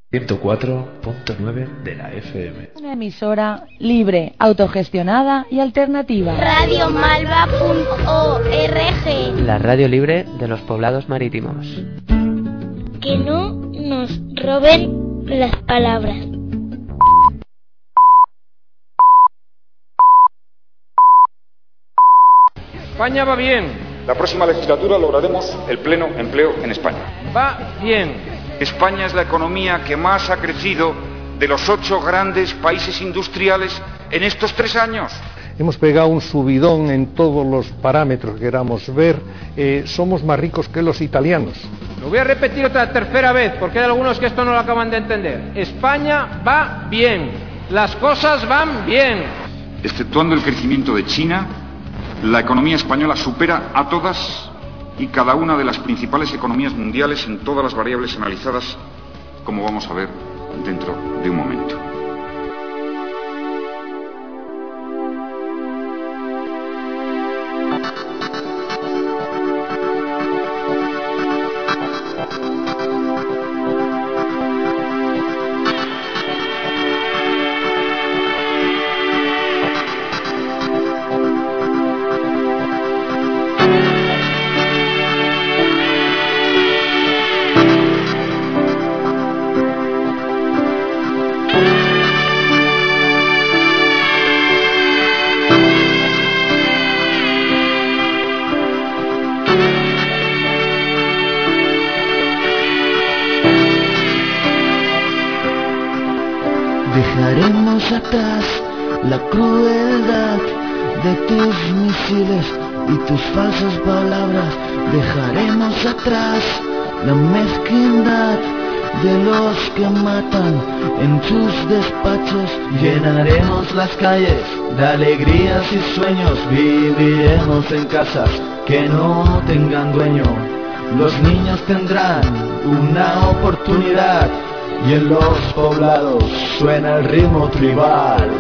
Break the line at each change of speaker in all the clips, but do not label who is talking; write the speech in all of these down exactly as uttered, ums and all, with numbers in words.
ciento cuatro punto nueve de la F M.
Una emisora libre, autogestionada y alternativa.
radio malva punto org.
La radio libre de los poblados marítimos.
Que no nos roben las palabras.
España va bien.
La próxima legislatura lograremos el pleno empleo en España.
Va bien.
España es la economía que más ha crecido de los ocho grandes países industriales en estos tres años.
Hemos pegado un subidón en todos los parámetros que queramos ver. Eh, somos más ricos que los italianos.
Lo voy a repetir otra tercera vez, porque hay algunos que esto no lo acaban de entender. España va bien. Las cosas van bien.
Exceptuando el crecimiento de China, la economía española supera a todas y cada una de las principales economías mundiales en todas las variables analizadas, como vamos a ver dentro de un momento.
Dejaremos atrás la crueldad de tus misiles y tus falsas palabras. Dejaremos atrás la mezquindad de los que matan en tus despachos. Llenaremos las calles de alegrías y sueños. Viviremos en casas que no tengan dueño. Los niños tendrán una oportunidad. Y en los poblados suena el ritmo tribal.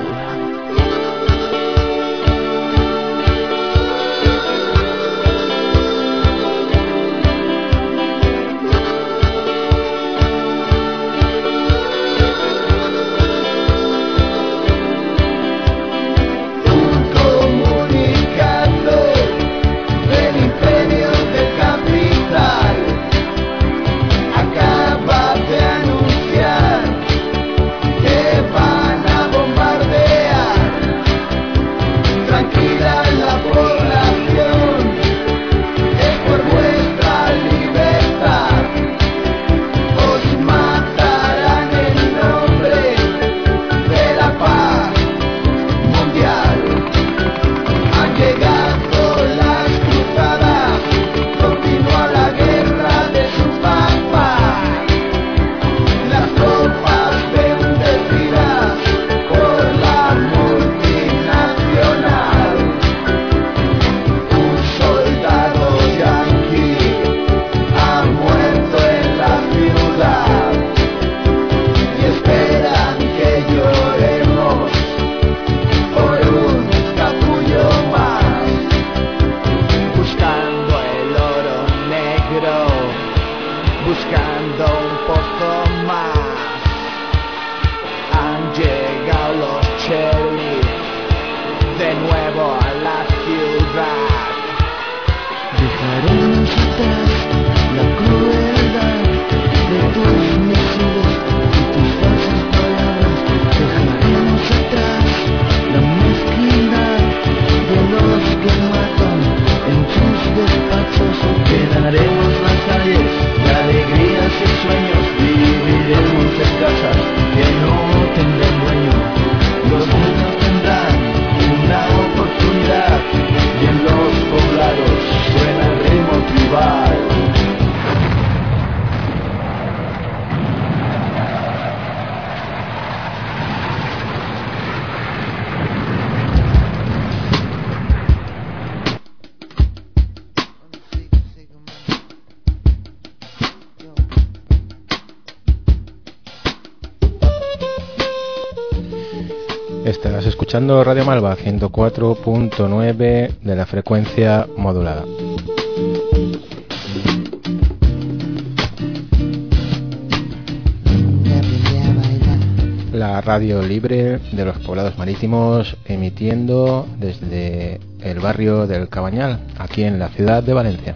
Estás escuchando Radio Malva ciento cuatro punto nueve de la frecuencia modulada.
Never
la radio libre de los poblados marítimos, emitiendo desde el barrio del Cabañal, aquí en la ciudad de Valencia.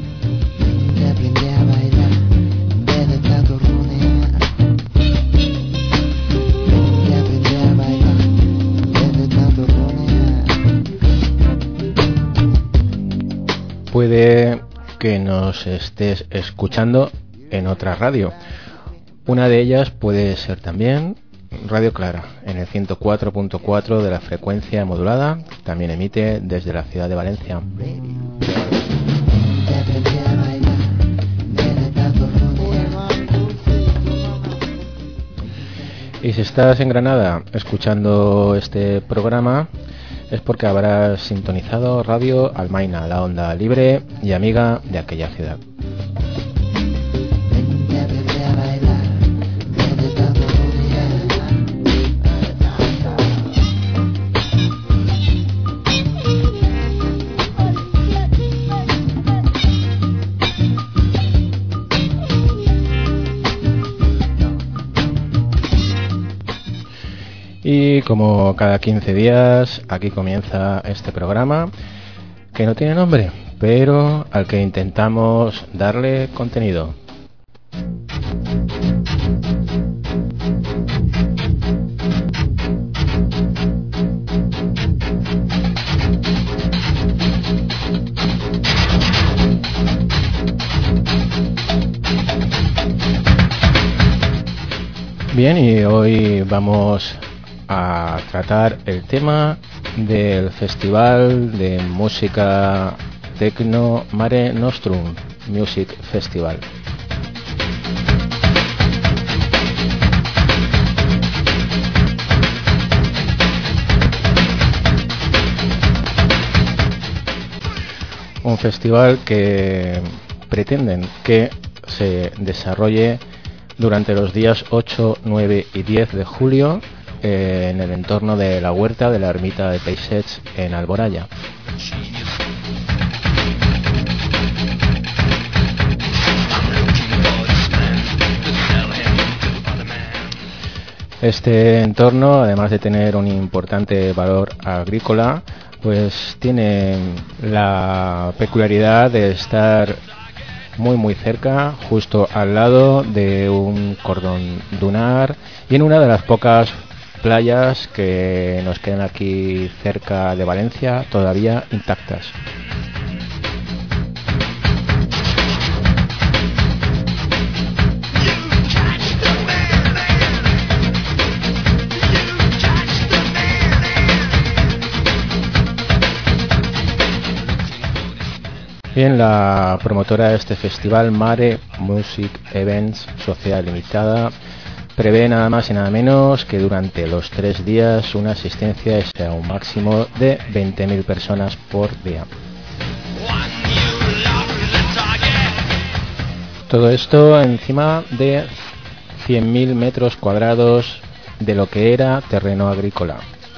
Puede que nos estés escuchando en otra radio. Una de ellas puede ser también Radio Clara, en el ciento cuatro punto cuatro de la frecuencia modulada. También emite desde la ciudad de Valencia. Y si estás en Granada escuchando este programa, es porque habrás sintonizado Radio Almaina, la onda libre y amiga de aquella ciudad. Y como cada quince días, aquí comienza este programa que no tiene nombre, pero al que intentamos darle contenido. Bien, y hoy vamos a tratar el tema del Festival de Música Tecno Mare Nostrum Music Festival. Un festival que pretenden que se desarrolle durante los días ocho, nueve y diez de julio en el entorno de la huerta de la ermita de Peixets en Alboraya. Este entorno, además de tener un importante valor agrícola, pues tiene la peculiaridad de estar muy muy cerca, justo al lado de un cordón dunar y en una de las pocas playas que nos quedan aquí cerca de Valencia todavía intactas. Bien, la promotora de este festival, Mare Music Events Sociedad Limitada, prevé nada más y nada menos que durante los tres días una asistencia sea un máximo de veinte mil personas por día. Todo esto encima de cien mil metros cuadrados de lo que era terreno agrícola.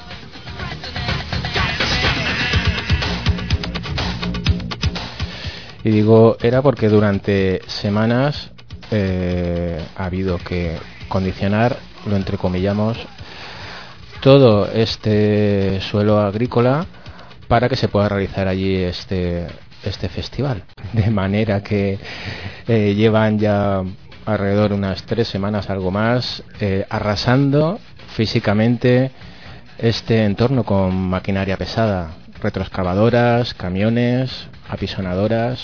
Y digo era porque durante semanas eh, ha habido que condicionar, lo entrecomillamos, todo este suelo agrícola para que se pueda realizar allí este, este festival. De manera que eh, llevan ya alrededor de unas tres semanas, algo más, eh, arrasando físicamente este entorno con maquinaria pesada, retroexcavadoras, camiones, apisonadoras.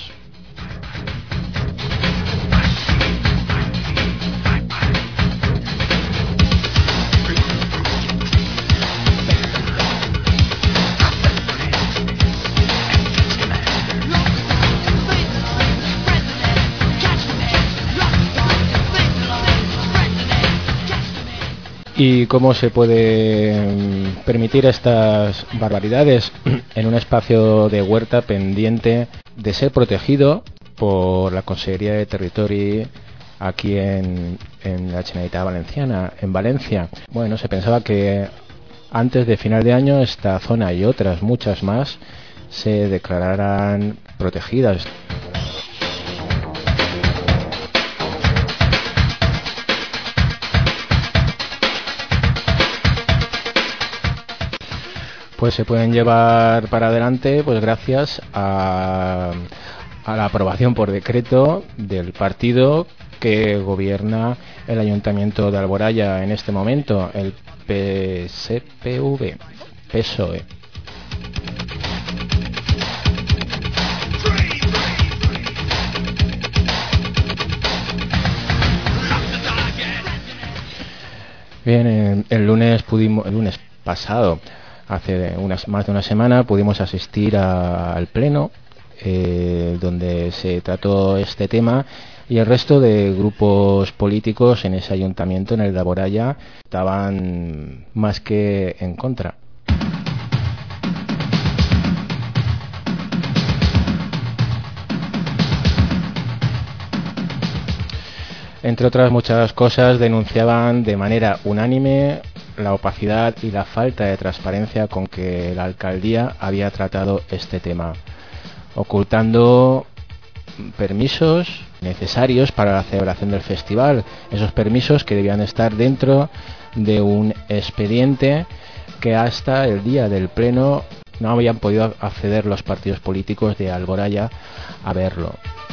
¿Y cómo se puede permitir estas barbaridades en un espacio de huerta pendiente de ser protegido por la Consejería de Territori aquí en, en la Generalitat Valenciana, en Valencia? Bueno, se pensaba que antes de final de año esta zona y otras muchas más se declararan protegidas. pues se pueden llevar para adelante pues gracias a, a la aprobación por decreto del partido que gobierna el Ayuntamiento de Alboraya en este momento, el P S P V, P S O E. Bien, el, el lunes pudimos, el lunes pasado, hace unas, más de una semana, pudimos asistir a, al pleno eh, donde se trató este tema, y el resto de grupos políticos en ese ayuntamiento, en el de Alboraya, estaban más que en contra. Entre otras muchas cosas, denunciaban de manera unánime la opacidad y la falta de transparencia con que la alcaldía había tratado este tema, ocultando permisos necesarios para la celebración del festival, esos permisos que debían estar dentro de un expediente que hasta el día del pleno no habían podido acceder los partidos políticos de Alboraya a verlo.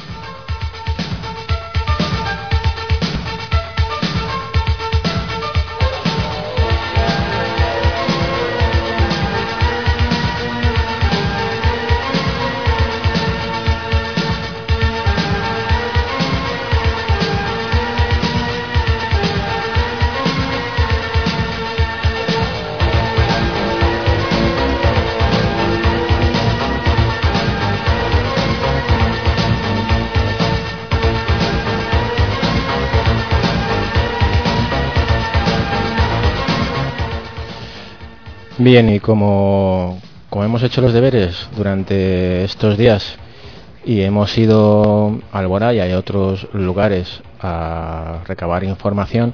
Bien, y como, como hemos hecho los deberes durante estos días y hemos ido a Alboraya y a otros lugares a recabar información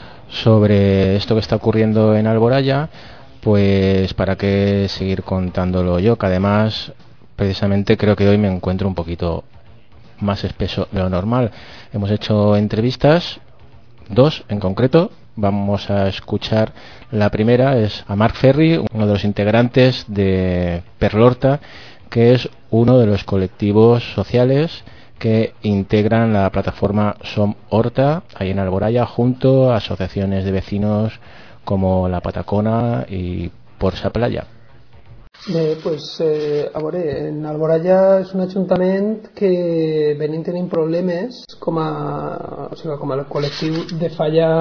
sobre esto que está ocurriendo en Alboraya, pues para qué seguir contándolo yo, que además precisamente creo que hoy me encuentro un poquito más espeso de lo normal. Hemos hecho entrevistas, dos en concreto. Vamos a escuchar la primera, es a Marc Ferri, uno de los integrantes de Perlorta, que es uno de los colectivos sociales que integran la plataforma Som Horta, ahí en Alboraya, junto a asociaciones de vecinos como La Patacona y Porsa Playa.
Bé, pues, eh, a veure, en Alboraya és un ajuntament que venim tenint problemes com a, o sigui, com a col·lectiu de fa ja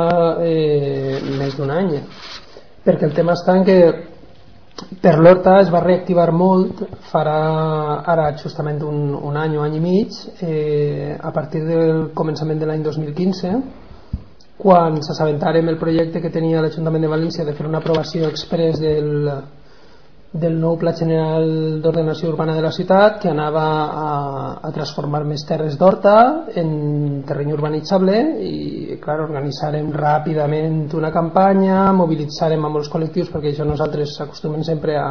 eh, més d'un any, perquè el tema està en que Perlorta es va reactivar molt farà ara justament un, un any o any i mig, eh, a partir del començament de l'any dos mil quinze, quan s'assabentarem el projecte que tenia l'Ajuntament de València de fer una aprovació express del del nou Pla General d'Ordenació Urbana de la ciutat, que anava a, a transformar més terres d'horta en terreny urbanitzable, i clar, organitzarem ràpidament una campanya, mobilitzarem a molts col·lectius, perquè això nosaltres acostumem sempre a,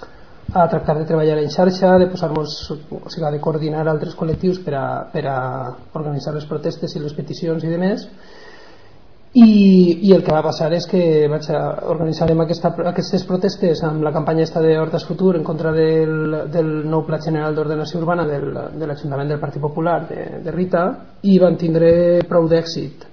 a tractar de treballar en xarxa, de posar-nos, o sigui, de coordinar altres col·lectius per a, per a organitzar les protestes i les peticions i demés. I, i el que va passar és que vaig a organitzarem aquesta, aquestes protestes amb la campanya esta de Hortes Futur en contra del, del nou Pla General d'Ordenació Urbana del, de l'Ajuntament del Partit Popular de, de Rita, i van tindre prou d'èxit.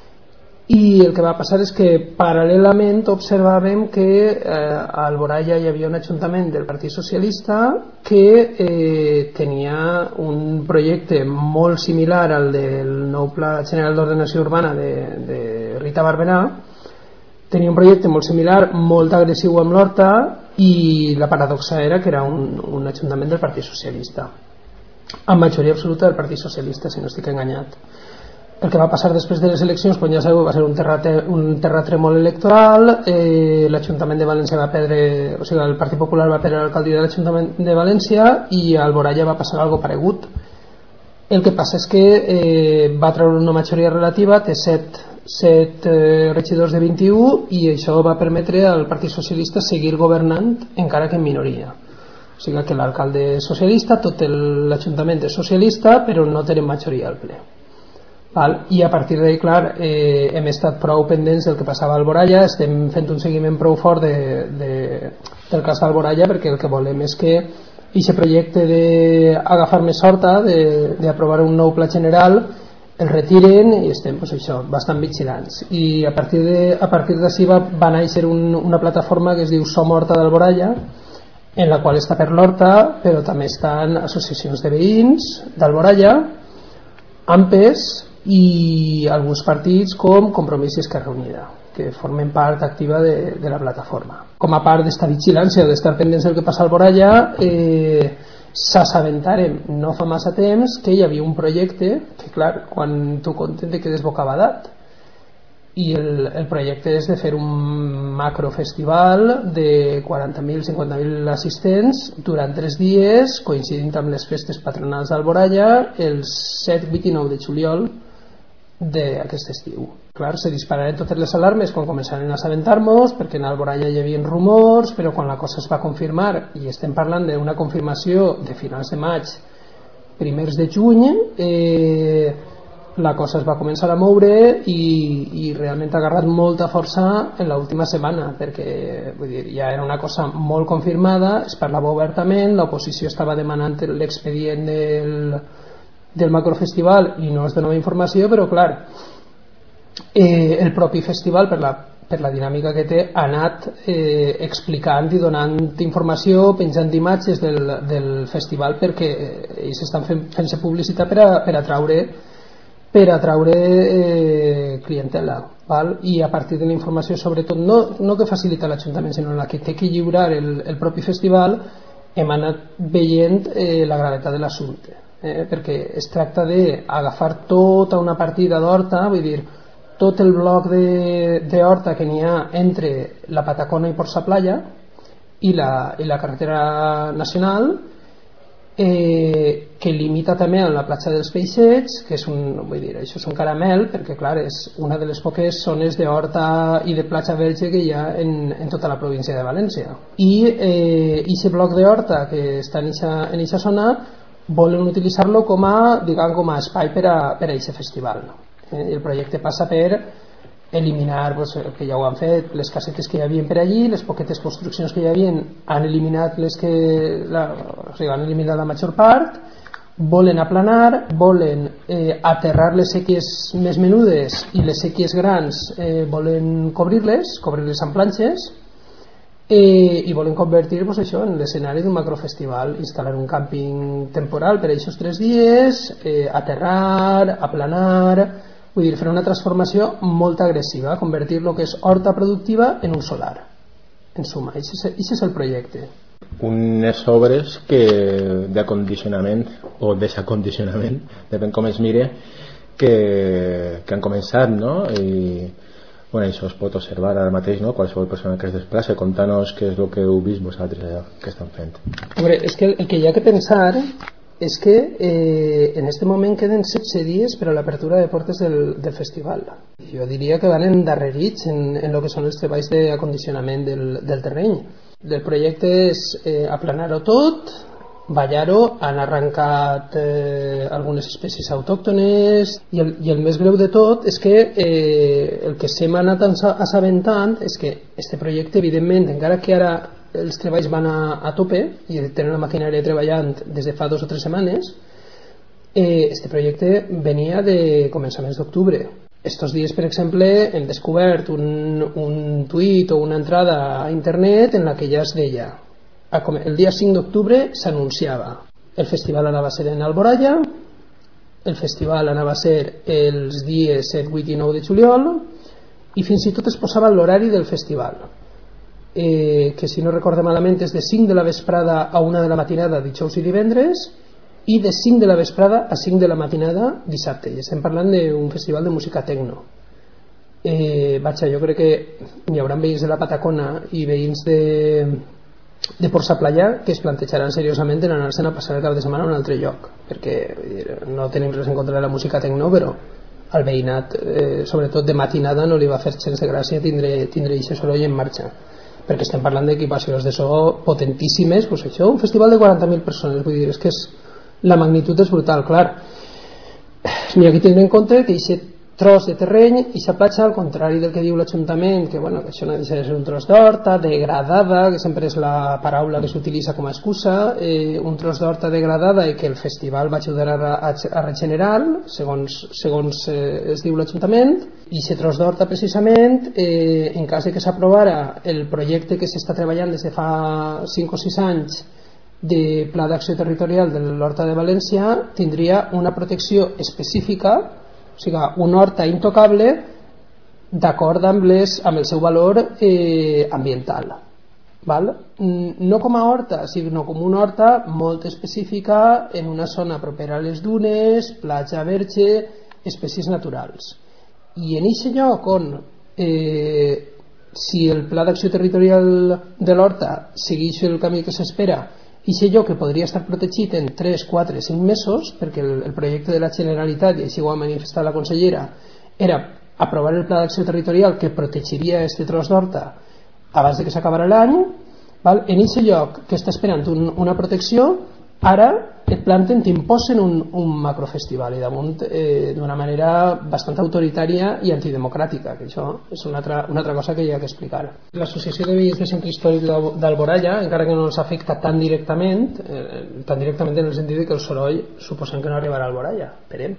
I el que va passar és que paral·lelament observàvem que eh, a Alboraya hi havia un ajuntament del Partit Socialista que eh, tenia un projecte molt similar al del nou Pla General d'Ordenació Urbana de, de Rita Barberà. Tenia un projecte molt similar, molt agressiu amb l'Horta, i la paradoxa era que era un, un ajuntament del Partit Socialista, amb majoria absoluta del Partit Socialista, si no estic enganyat. El que va passar després de les eleccions, doncs ja sabeu, va ser un, terrate, un terratrèmol electoral, eh, l'Ajuntament de València va perdre, o sigui, el Partit Popular va perdre l'alcaldia de l'Ajuntament de València, i a Alboraya va passar algo paregut. El que passa és que eh, va treure una majoria relativa, té set, set eh, regidors de vint-i-u, i això va permetre al Partit Socialista seguir governant encara que en minoria. O sigui que l'alcalde és socialista, tot l'Ajuntament és socialista, però no tenen majoria al ple. Val? I a partir d'ahí, clar, eh, hem estat prou pendents del que passava a Alboraya, estem fent un seguiment prou fort de, de, del cas d'Alboraya, perquè el que volem és que aquest projecte d'agafar més horta, d'aprovar un nou pla general, el retiren i estem pues, això, bastant vigilants. I a partir d'ací va, va néixer un, una plataforma que es diu Som Horta d'Alboraya, en la qual està per l'Horta, però també estan associacions de veïns d'Alboraya, AMPES i alguns partits com Compromís i Esquerra Unida, que formen part activa de, de la plataforma. Com a part d'esta vigilància o d'estar pendents del que passa a Alboraya, eh, s'assabentarem no fa massa temps que hi havia un projecte que, clar, quan tu comptes te quedes bocabadat. I el, el projecte és de fer un macrofestival de quaranta mil a cinquanta mil assistents durant tres dies, coincidint amb les festes patronals d'Alboraya, els set, vuit i nou de juliol d'aquest estiu. Clar, se dispararen totes les alarmes quan començaren a assabentar-nos, perquè en Alboraya hi havia rumors, però quan la cosa es va confirmar, i estem parlant d'una confirmació de finals de maig, primers de juny, eh, la cosa es va començar a moure i, i realment ha agarrat molta força en l'última setmana, perquè vull dir, ja era una cosa molt confirmada, es parlava obertament, l'oposició estava demanant l'expedient del, del macrofestival i no es donava informació, però clar, eh, el propi festival, per la, per la dinàmica que té, ha anat eh, explicant i donant informació, penjant imatges del, del festival, perquè ells estan fent, fent-se publicitat per a, per a traure per atraure eh, clientela, val? I a partir de la informació, sobretot no, no que facilita l'Ajuntament, sinó la que té que lliurar el, el propi festival, hem anat veient eh, la gravetat de l'assumpte, eh, perquè es tracta d'agafar tota una partida d'horta, vull dir, tot el bloc d'horta que n'hi ha entre la Patacona i Porça Playa i la, i la carretera nacional, Eh, que limita també amb la platja dels Peixets, que és un, vull dir, això és un caramel, perquè clar, és una de les poques zones d'horta i de platja verge que hi ha en, en tota la província de València. I eh, aquest bloc d'horta que està en aquesta zona volen utilitzar-lo com a, diguem, com a espai per a aquest festival. Eh, el projecte passa per eliminar, pues, que ja ho han fet, les casetes que hi havia per allí, les poquetes construccions que hi havia han eliminat les que la, o sigui, han eliminat la major part, volen aplanar, volen eh, aterrar les sèquies més menudes i les sèquies grans eh, volen cobrir-les, cobrir-les amb planxes, eh, i volen convertir pues, això en l'escenari d'un macrofestival, instal·lar un càmping temporal per a aquests tres dies, eh, aterrar, aplanar, vull dir, fer una transformació molt agressiva, convertir el que és horta productiva en un solar. En suma, aquest és el projecte.
Unes obres que d'acondicionament o desacondicionament, depèn com es mire, que, que han començat, no? I bueno, això es pot observar ara mateix, no? Qualsevol persona que es desplaça, contant-nos què és el que heu vist vosaltres allà, que estan fent.
Hombre, és que el que hi ha que pensar és que eh, en este moment queden setze dies per a l'apertura de portes del, del festival. Jo diria que van endarrerits en, en el que són els treballs d'acondicionament del, del terreny. El projecte és eh, aplanar-ho tot, ballar-ho, han arrencat eh, algunes espècies autòctones i el, i el més greu de tot és que eh, el que s'hem anat assabentant és que este projecte, evidentment, encara que ara els treballs van a, a tope i tenen la maquinària treballant des de fa dos o tres setmanes, eh, este projecte venia de començaments d'octubre. Estos dies, per exemple, hem descobert un, un tuit o una entrada a internet en la que ja es deia, el dia cinc d'octubre s'anunciava el festival anava a ser en Alboraya, el festival anava a ser els dies set, vuit i nou de juliol, i fins i tot es posava l'horari del festival, eh, que si no recorde malament és de cinc de la vesprada a una de la matinada dijous i divendres, i de cinc de la vesprada a cinc de la matinada dissabte. I estem parlant d'un festival de música tecno. Eh, vaja, jo crec que hi haurà veïns de la Patacona i veïns de, de Porça Playa que es plantejaran seriosament en anar-se'n a passar el cap de setmana a un altre lloc, perquè dir, no tenim res en contra de la música tecno, però al veïnat, eh, sobretot de matinada, no li va fer gens de gràcia tindre, tindre aquest soroll en marxa, perquè estem parlant d'equipacions de so potentíssimes. Pues això, un festival de quaranta mil persones, vull dir, és que és, la magnitud és brutal. Clar, n'hi ha que tenir en compte que aquest tros de terreny, i la platja, al contrari del que diu l'Ajuntament, que, bueno, que això no deixa de ser un tros d'horta degradada, que sempre és la paraula que s'utilitza com a excusa, eh, un tros d'horta degradada i que el festival va ajudar a, a, a regenerar, segons, segons eh, es diu l'Ajuntament, i aquest tros d'horta precisament, eh, en cas de que s'aprovara el projecte que s'està treballant des de fa cinc o sis anys de Pla d'Acció Territorial de l'Horta de València, tindria una protecció específica, o sigui, una horta intocable d'acord amb, les, amb el seu valor eh, ambiental, val? No com a horta, sinó com una horta molt específica en una zona propera a les dunes, platja verge, espècies naturals. I en aquest lloc on eh, si el pla d'acció territorial de l'horta segueix el camí que s'espera, i aquest lloc que podria estar protegit en tres, quatre, cinc mesos, perquè el, el projecte de la Generalitat, i així ho ha manifestat la consellera, era aprovar el pla d'acció territorial que protegiria aquest tros d'horta abans de que s'acabara l'any, en aquest lloc que està esperant un, una protecció, ara et planten, t'imposen un, un macrofestival, i damunt eh, d'una manera bastant autoritària i antidemocràtica, que això és una altra, una altra cosa que hi ha que explicar. L'Associació de Veïns del Centre Històric d'Alboraya, encara que no els afecta tan directament, eh, tan directament en el sentit que el soroll suposem que no arribarà a Alboraya, esperem.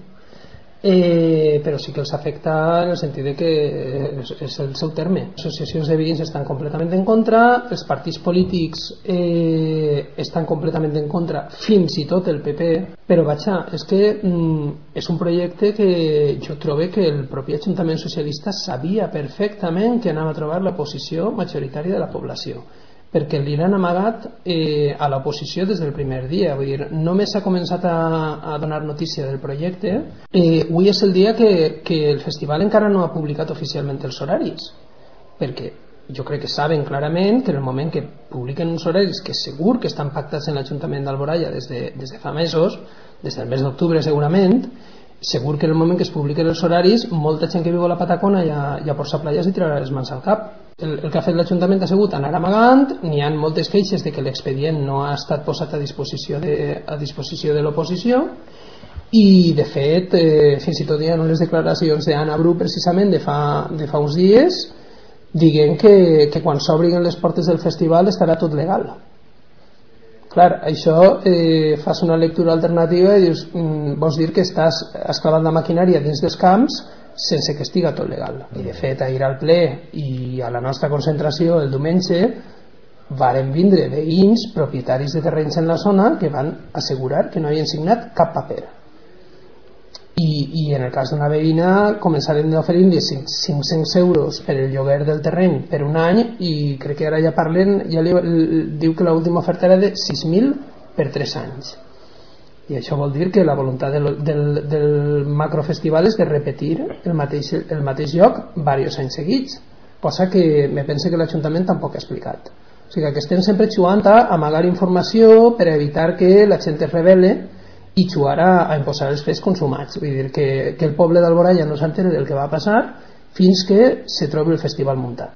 Eh, però sí que els afecta en el sentit que és, és el seu terme. Les associacions de veïns estan completament en contra, els partits polítics eh, estan completament en contra, fins i tot el P P, però vaja, és que mm, és un projecte que jo trobo que el propi Ajuntament Socialista sabia perfectament que anava a trobar la posició majoritària de la població, perquè li han amagat eh, a l'oposició des del primer dia. Vull dir, només s'ha començat a, a donar notícia del projecte. Eh, avui és el dia que, que el festival encara no ha publicat oficialment els horaris, perquè jo crec que saben clarament que en el moment que publiquen uns horaris que segur que estan pactats en l'Ajuntament d'Alboraya des de, des de fa mesos, des del mes d'octubre segurament, segur que en el moment que es publiquen els horaris, molta gent que viu a la Patacona ja, ja por sa playa i tirarà les mans al cap. El, el que ha fet l'Ajuntament ha sigut anar amagant, n'hi ha moltes queixes de que l'expedient no ha estat posat a disposició de, a disposició de l'oposició, i de fet eh, fins i tot hi ha unes declaracions d'Anna Bru precisament de fa, de fa uns dies dient que, que quan s'obrin les portes del festival estarà tot legal. Clar, això eh, fas una lectura alternativa i dius, mm, vols dir que estàs esclavant la maquinària dins dels camps sense que estiga tot legal. I de fet, ahir al ple i a la nostra concentració el diumenge varen vindre veïns propietaris de terrenys en la zona que van assegurar que no havien signat cap paper. I, i en el cas d'una veïna començaren a oferir-li cinc-cents euros per el lloguer del terreny per un any, i crec que ara ja parlen, ja li, diu que l'última oferta era de sis mil per tres anys. I això vol dir que la voluntat del, del, del macrofestival és de repetir el mateix, el mateix lloc diversos anys seguits, cosa que me pense que l'Ajuntament tampoc ha explicat. O sigui que estem sempre jugant a amagar informació per evitar que la gent es rebel·le i jugar a, a imposar els fets consumats. Vull dir que, que el poble d'Alboraya no s'entén del que va passar fins que se trobi el festival muntat.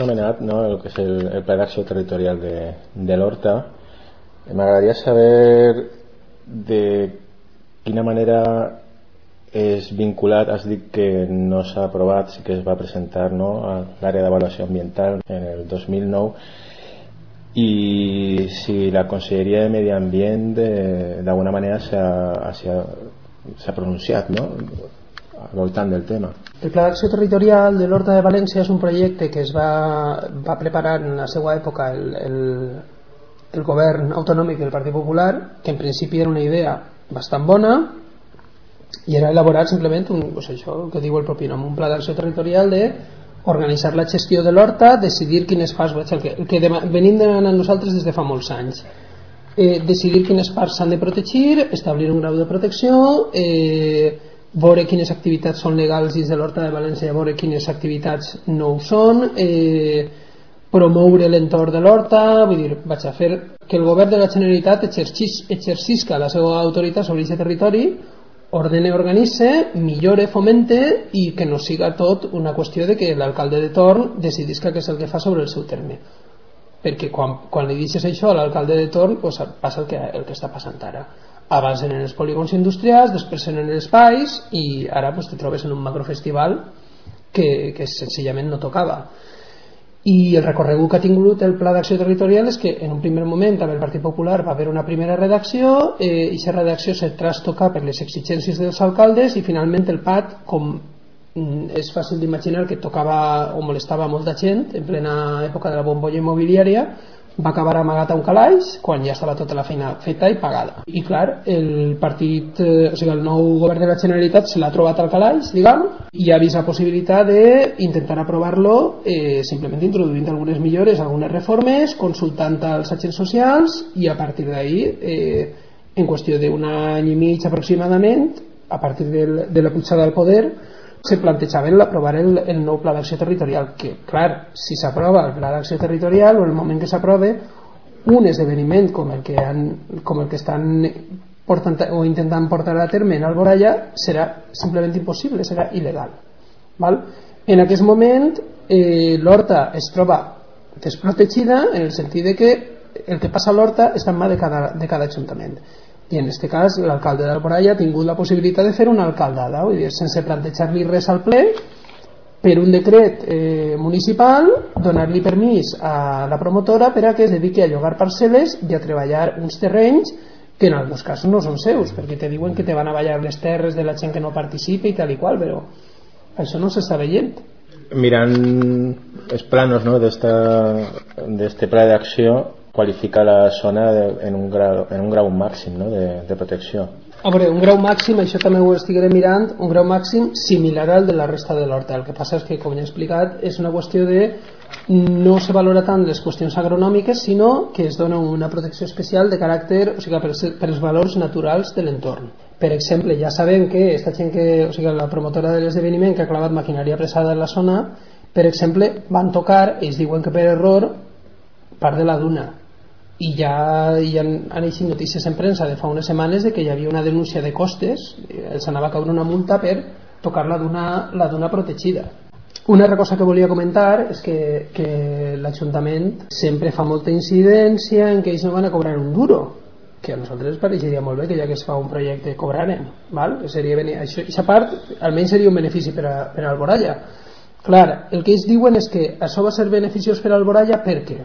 anomenat, no, el que és el, el Pla d'Acció Territorial de, de l'Horta. M'agradaria saber de quina manera és vinculat. Has dit que no s'ha aprovat, sí que es va presentar, no, a l'àrea d'avaluació ambiental en el dos mil nou, i si la Conselleria de Medi Ambient d'alguna manera s'ha pronunciat, no, al voltant del tema.
El Pla d'Acció Territorial de l'Horta de València és un projecte que es va, va preparar en la seva època el, el, el govern autonòmic del Partit Popular, que en principi era una idea bastant bona i era elaborat simplement un, pues això, el que diu el propi nom, un pla d'acció territorial de organitzar la gestió de l'horta, decidir quines parts, el que, el que venim demanant nosaltres des de fa molts anys, eh, decidir quines parts s'han de protegir, establir un grau de protecció, eh, veure quines activitats són legals dins de l'Horta de València, veure quines activitats no ho són, eh, promoure l'entorn de l'horta, vull dir, vaig a fer que el govern de la Generalitat exercis, exercisca la seva autoritat sobre aquest territori, ordene, organitze, millore, fomente i que no siga tot una qüestió de que l'alcalde de torn decidisca què és el que fa sobre el seu terme, perquè quan, quan li deixes això a l'alcalde de torn pues, passa el que, el que està passant ara. Abans eren els polígons industrials, després eren els espais i ara pues, te trobes en un macrofestival que, que senzillament no tocava. I el recorregut que ha tingut el Pla d'Acció Territorial és que en un primer moment amb el Partit Popular va haver una primera redacció eh, i aquesta redacció se trastoca per les exigències dels alcaldes i finalment el P A T, com és fàcil d'imaginar que tocava o molestava molta gent en plena època de la bombolla immobiliària, va acabar amagat a un calaix quan ja estava tota la feina feta i pagada. I clar, el partit, eh, o sigui, el nou govern de la Generalitat se l'ha trobat al calaix, diguem, i ha vist la possibilitat d'intentar aprovar-lo eh, simplement introduint algunes millores, algunes reformes, consultant als agents socials i a partir d'ahí, eh, en qüestió d'un any i mig aproximadament, a partir del, de la pujada al poder, se plantejaven l'aprovar el, el nou Pla d'Acció Territorial, que, clar, si s'aprova el Pla d'Acció Territorial o el moment que s'aprove, un esdeveniment com el que, han, com el que estan portant, o intentant portar a terme en Alboraya serà simplement impossible, serà il·legal. Val? En aquest moment, eh, l'horta es troba desprotegida en el sentit de que el que passa a l'horta està en mà de cada, de cada ajuntament. I en aquest cas l'alcalde d'Alboraya ha tingut la possibilitat de fer una alcaldada, vull dir, sense plantejar-li res al ple, per un decret eh, municipal, donar-li permís a la promotora per a que es dediqui a llogar parcel·les i a treballar uns terrenys que en alguns casos no són seus, perquè te diuen que te van a ballar les terres de la gent que no participa i tal i qual, però això no s'està veient.
Mirant els planos, no, d'este pla d'acció, qualifica la zona de, en, un grau, en un grau màxim, no, de, de protecció.
A veure, un grau màxim, això també ho estigueré mirant, un grau màxim similar al de la resta de l'horta. El que passa és que, com ja he explicat, és una qüestió de no se valora tant les qüestions agronòmiques, sinó que es dona una protecció especial de caràcter, o sigui, per, per els valors naturals de l'entorn. Per exemple, ja sabem que esta gent que, o sigui, la promotora de l'esdeveniment que ha clavat maquinària pressada en la zona, per exemple, van tocar, ells diuen que per error, part de la duna. I ja hi han, han eixit notícies en premsa de fa unes setmanes de que hi havia una denúncia de costes, els anava a caure una multa per tocar la duna, la duna protegida. Una altra cosa que volia comentar és que, que l'Ajuntament sempre fa molta incidència en que ells no van a cobrar un duro, que a nosaltres ens pareixeria molt bé que ja que es fa un projecte cobrarem, val? Seria bene... això, aquesta part almenys seria un benefici per a, per a Alboraya. Clar, el que ells diuen és que això va ser beneficiós per a Alboraya perquè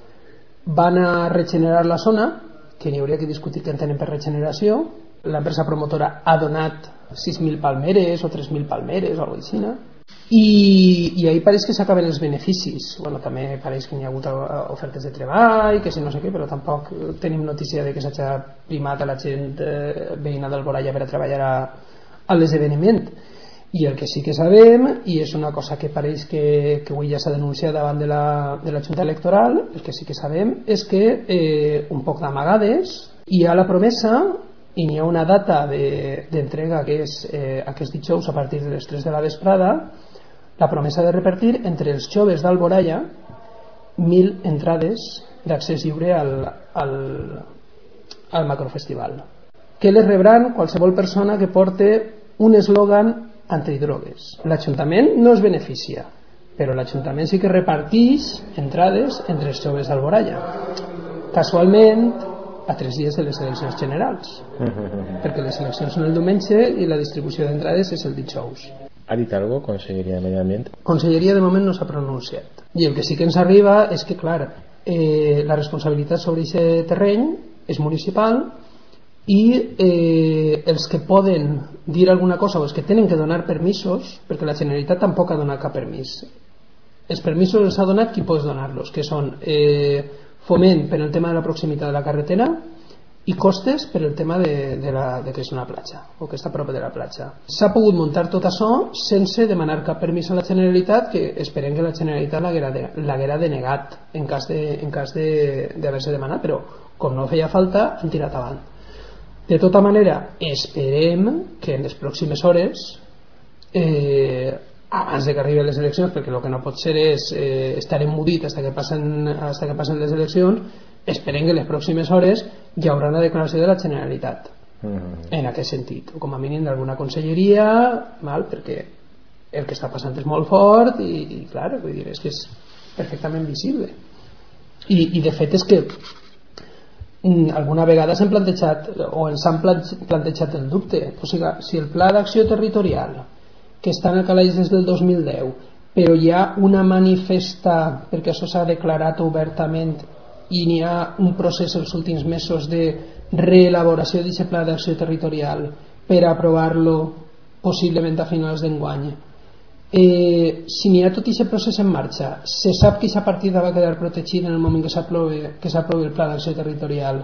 van a regenerar la zona, que n'hi hauria que discutir què entenen per regeneració. L'empresa promotora ha donat sis mil palmeres o tres mil palmeres o alguna cosa així, no? I, i ahí pareix que s'acaben els beneficis. Bueno, també pareix que n'hi ha hagut ofertes de treball, que si no sé què, però tampoc tenim notícia de que s'hagi primat a la gent eh, veïna d'Alboraya per a treballar a, a l'esdeveniment. I el que sí que sabem, i és una cosa que pareix que, que avui ja s'ha denunciat davant de la, de la Junta Electoral, el que sí que sabem és que eh, un poc d'amagades hi ha la promesa i n'hi ha una data d'entrega de, que és eh, aquest dijous a partir de les tres de la vesprada, la promesa de repartir entre els joves d'Alboraya mil entrades d'accés lliure al, al, al macrofestival, que les rebran qualsevol persona que porte un eslògan antidrogues. L'Ajuntament no es beneficia, però l'Ajuntament sí que reparteix entrades entre els joves d'Alboraya, casualment a tres dies de les eleccions generals, perquè les eleccions són el diumenge i la distribució d'entrades és el dijous.
¿Ha dit algo Conselleria de Medi Ambient?
Conselleria de moment no s'ha pronunciat, i el que sí que ens arriba és que, clar, eh, la responsabilitat sobre aquest terreny és municipal i eh, els que poden dir alguna cosa o els que tenen que donar permisos, perquè la Generalitat tampoc ha donat cap permís, els permisos els ha donat qui pot donar-los, que són eh, foment per el tema de la proximitat de la carretera i costes per el tema de, de, la, de que és una platja o que està a prop de la platja. S'ha pogut muntar tot això sense demanar cap permís a la Generalitat, que esperem que la Generalitat l'haguera denegat en cas de, en cas de, d'haver-se demanat, però com no feia falta han tirat avant. De tota manera, esperem que en les pròximes hores, eh, abans de que arriben les eleccions, perquè el que no pot ser és eh, estar emmudit fins que passen, fins que passen les eleccions, esperem que en les pròximes hores hi haurà una declaració de la Generalitat mm-hmm. en aquest sentit, o com a mínim d'alguna conselleria, mal, perquè el que està passant és molt fort i, i clar, vull dir, és que és perfectament visible i, i de fet és que alguna vegada s'han plantejat o ens han plantejat el dubte, o sigui, si el pla d'acció territorial que està en el calaix des del dos mil deu, però hi ha una manifesta, perquè això s'ha declarat obertament i n'hi ha un procés els últims mesos de reelaboració d'aquest pla d'acció territorial per aprovar-lo possiblement a finals d'enguany. Eh, si n'hi ha tot aquest procés en marxa, se sap que aquesta partida va quedar protegida en el moment que s'aprovi que s'aprovi el pla d'acció territorial,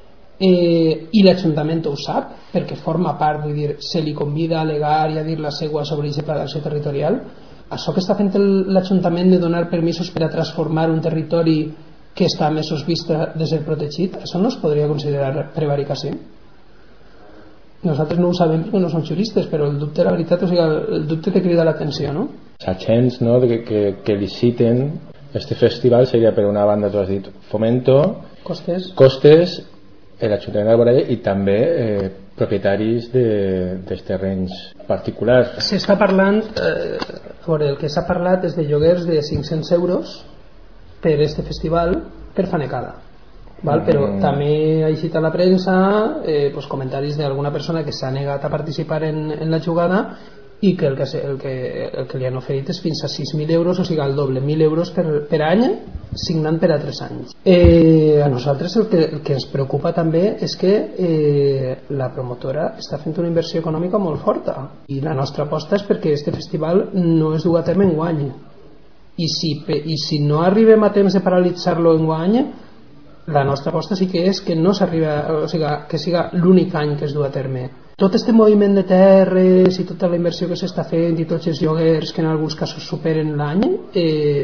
eh, i l'Ajuntament ho sap perquè forma part, vull dir, se li convida a alegar i a dir la seua sobre aquest pla d'acció territorial. Això que està fent l'Ajuntament de donar permisos per a transformar un territori que està a mesos vista de ser protegit, això no es podria considerar prevaricació? Nosaltres no ho sabem perquè no som juristes, però el dubte, la veritat, o sigui, el dubte te crida l'atenció, no?
Els agents, no, que, que, que liciten este festival seria, per una banda, tu has dit, fomento,
costes,
costes l'Ajuntament d'Alboraya i també eh, propietaris de, dels terrenys particulars.
S'està parlant, eh, a veure, el que s'ha parlat és de lloguers de cinc-cents euros per este festival per fanecada. Val? Però mm. també ha eixit a la premsa eh, pues, comentaris d'alguna persona que s'ha negat a participar en, en la jugada i que el que, el, que, el que li han oferit és fins a sis mil euros, o sigui el doble, mil euros per, per any, signant per a tres anys. Eh, a nosaltres el que, el que ens preocupa també és que eh, la promotora està fent una inversió econòmica molt forta i la nostra aposta és perquè este festival no es du a terme en guany i si, i si no arribem a temps de paralitzar-lo en guany, la nostra aposta sí que és que no s'arriba, o sigui, que siga l'únic any que es du a terme. Tot este moviment de terres i tota la inversió que s'està fent i tots els lloguers que en alguns casos superen l'any, eh,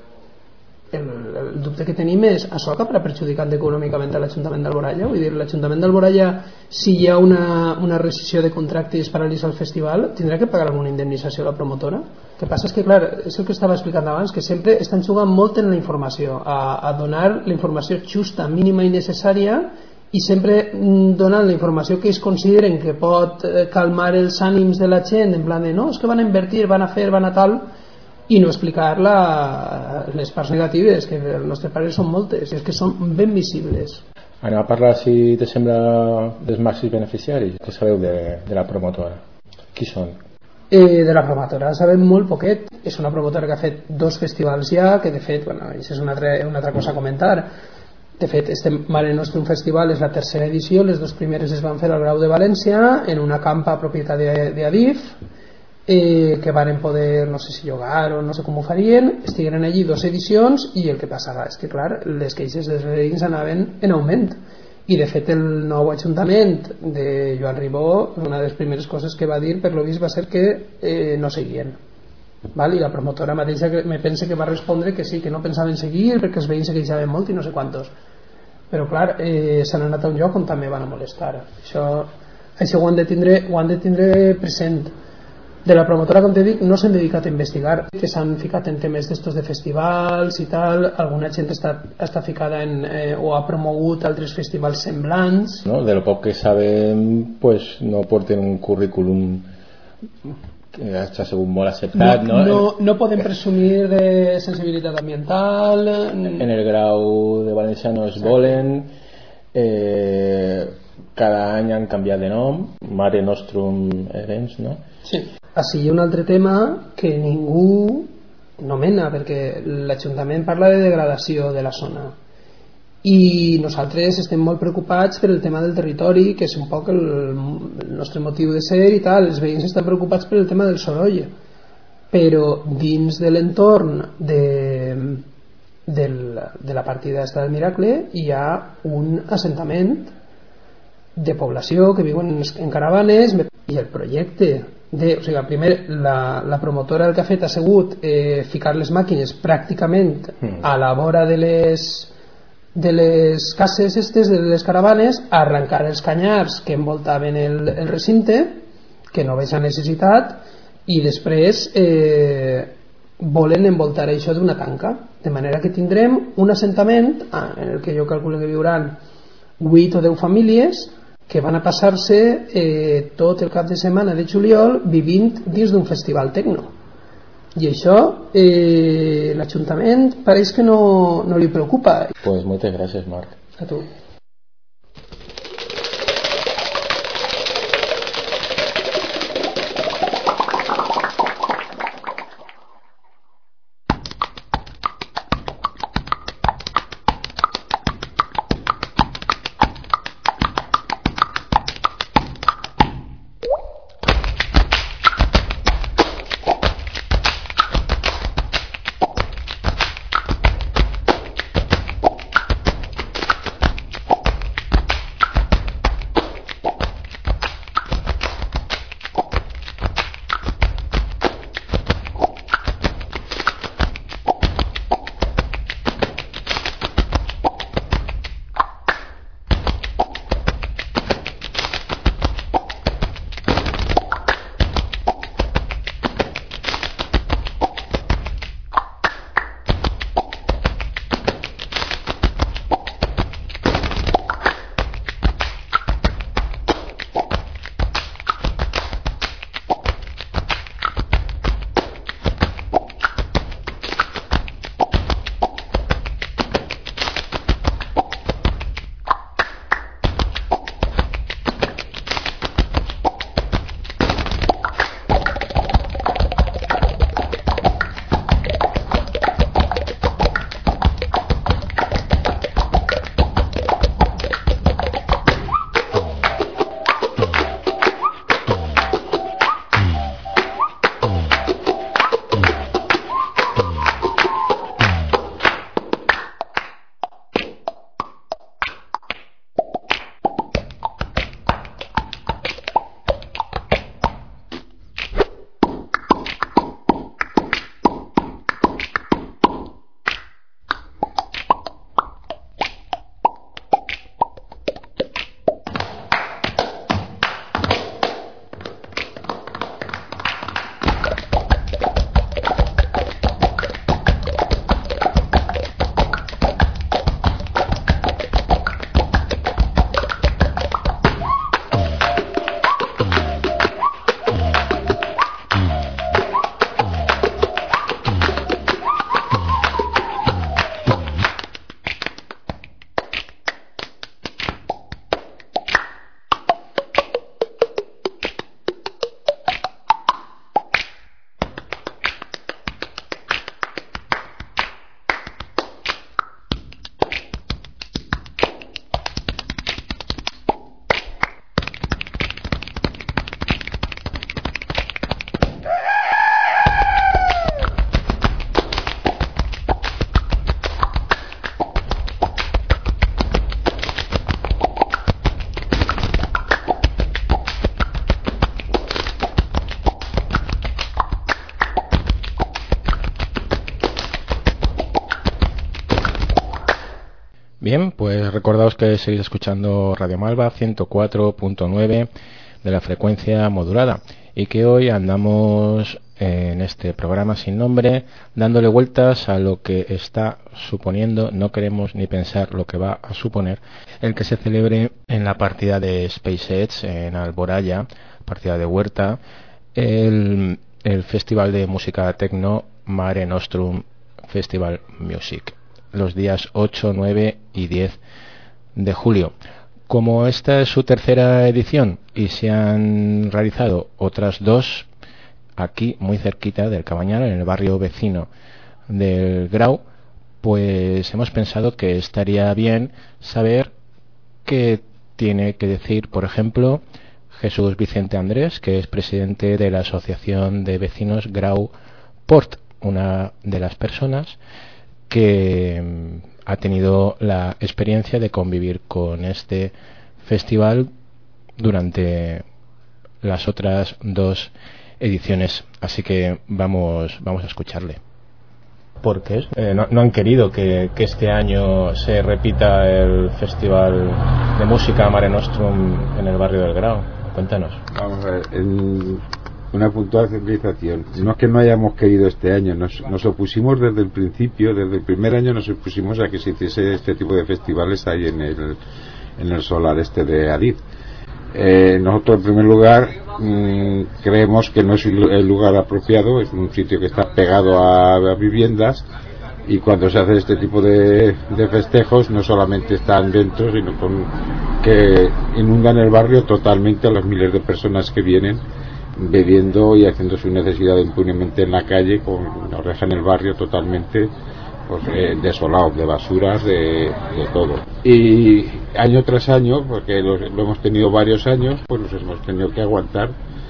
el, el dubte que tenim és això acabarà perjudicant econòmicament a l'Ajuntament d'Alboraya. Vull dir, l'Ajuntament d'Alboraya, si hi ha una, una rescissió de contractes per paralitzar el festival, tindrà que pagar alguna indemnització a la promotora. El que passa és que, clar, és el que estava explicant abans, que sempre estan jugant molt en la informació, a, a donar la informació justa, mínima i necessària, i sempre donant la informació que ells consideren que pot calmar els ànims de la gent, en plan de no, és que van a invertir, van a fer, van a tal, i no explicar la, les parts negatives, que el nostre pare són moltes, i és que són ben visibles.
Anem a parlar, si te sembla, dels màxims beneficiaris. Què sabeu de, de la promotora? Qui són?
Eh, de la promotora sabem molt poquet. És una promotora que ha fet dos festivals ja, que de fet, bueno, això és una altra, una altra cosa a comentar. De fet, este Mare Nostrum Festival és la tercera edició, les dues primeres es van fer al Grau de València, en una campa propietat d'Adif, eh, que varen poder, no sé si llogar o no sé com ho farien, estigueren allí dues edicions i el que passava és que, clar, les queixes dels veïns anaven en augment. I de fet el nou ajuntament de Joan Ribó, una de les primeres coses que va dir per lo vist va ser que eh, no seguien, val? I la promotora mateixa me pensa que va respondre que sí, que no pensaven seguir perquè els veïns se queixaven molt i no sé quantos, però clar, eh, s'han anat a un lloc on també van a molestar. Això, això ho han de tindre, ho han de tindre present. De la promotora, com te dic, no s'han dedicat a investigar, que s'han ficat en temes d'estos de festivals i tal, alguna gent està, està ficada en, eh, o ha promogut altres festivals semblants.
No? De lo poc que sabem, pues, no porten un currículum està sigut molt acceptat,
no,
no?
No, no podem presumir de sensibilitat ambiental.
En el grau de valenciano es volen, eh, cada any han canviat de nom, Mare Nostrum Events, no?
Sí. Així hi ha un altre tema que ningú nomena, perquè l'Ajuntament parla de degradació de la zona i nosaltres estem molt preocupats per el tema del territori, que és un poc el, el nostre motiu de ser i tal. Els veïns estan preocupats per el tema del soroll, però dins de l'entorn de, del, de la partida esta del Miracle hi ha un assentament de població que viuen en caravanes, i el projecte de, o sigui, primer la, la promotora del que ha fet ha sigut eh, ficar les màquines pràcticament a la vora de les de les cases estes, de les caravanes, arrencar els canyars que envoltaven el, el recinte, que no veig necessitat, i després eh, volen envoltar això d'una tanca, de manera que tindrem un assentament ah, en el que jo calculo que viuran vuit o deu famílies que van a passar-se eh, tot el cap de setmana de juliol vivint dins d'un festival tecno. I això eh, l'Ajuntament pareix que no, no li preocupa.
Pues moltes gràcies, Marc.
A tu.
Bien, pues recordaos que seguís escuchando Radio Malva ciento cuatro punto nueve de la frecuencia modulada y que hoy andamos en este programa sin nombre dándole vueltas a lo que está suponiendo, no queremos ni pensar lo que va a suponer el que se celebre en la partida de SpaceX en Alboraya, partida de Huerta, el, el Festival de Música Tecno Mare Nostrum Festival Music, los días ocho, nueve y diez de julio. Como esta es su tercera edición y se han realizado otras dos aquí muy cerquita del Cabañal, en el barrio vecino del Grau, pues hemos pensado que estaría bien saber qué tiene que decir, por ejemplo, Jesús Vicente Andrés, que es presidente de la Asociación de Vecinos Grau Port, una de las personas que ha tenido la experiencia de convivir con este festival durante las otras dos ediciones. Así que vamos, vamos a escucharle. ¿Por qué? Eh, no, no han querido que, que este año se repita el Festival de Música Mare Nostrum en el barrio del Grau. Cuéntanos.
Vamos a ver, en una puntual civilización. No es que no hayamos querido este año, nos, nos opusimos desde el principio, desde el primer año nos opusimos a que se hiciese este tipo de festivales ahí en el, en el solar este de Ariz. Eh, nosotros, en primer lugar, mmm, creemos que no es el lugar apropiado, es un sitio que está pegado a, a viviendas, y cuando se hace este tipo de, de festejos no solamente están dentro, sino con, que inundan el barrio totalmente a las miles de personas que vienen bebiendo y haciendo su necesidad impunemente en la calle, con, nos dejan el barrio totalmente pues, eh, desolado, de basuras, de, de todo. Y año tras año, porque lo, lo hemos tenido varios años, pues nos hemos tenido que aguantar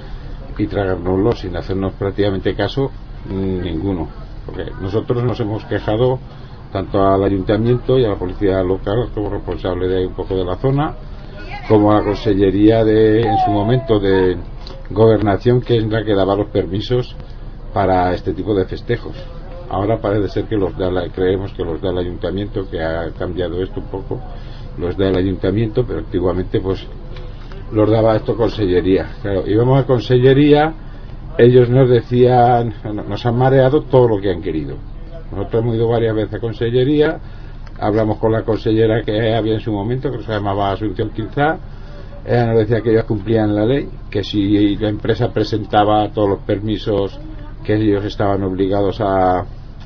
y tragárnoslo sin hacernos prácticamente caso ninguno. Porque nosotros nos hemos quejado tanto al ayuntamiento y a la policía local como responsable de ahí un poco de la zona, como a la consellería de, en su momento, de gobernación, que es la que daba los permisos para este tipo de festejos. Ahora parece ser que los da la, creemos que los da el ayuntamiento, que ha cambiado esto un poco, los da el ayuntamiento, pero antiguamente pues los daba esto consellería. Claro, íbamos a consellería, ellos nos decían, nos han mareado todo lo que han querido. Nosotros hemos ido varias veces a consellería, hablamos con la consellera que había en su momento, que se llamaba Asunción Quinzá. Ella nos decía que ellos cumplían la ley, que si la empresa presentaba todos los permisos, que ellos estaban obligados a,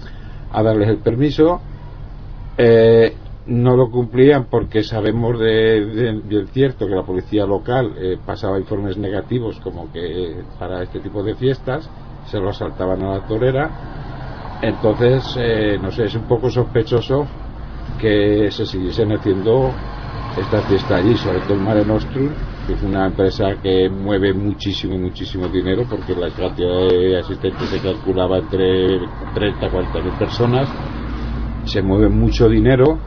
a darles el permiso. Eh, no lo cumplían porque sabemos de, de, de cierto que la policía local eh, pasaba informes negativos como que eh, para este tipo de fiestas se lo saltaban a la torera. Entonces eh, no sé, es un poco sospechoso que se siguiesen haciendo esta fiesta allí, sobre todo el Mare Nostrum, que es una empresa que mueve muchísimo, muchísimo dinero, porque la cantidad de asistentes se calculaba entre treinta a cuarenta mil personas, se mueve mucho dinero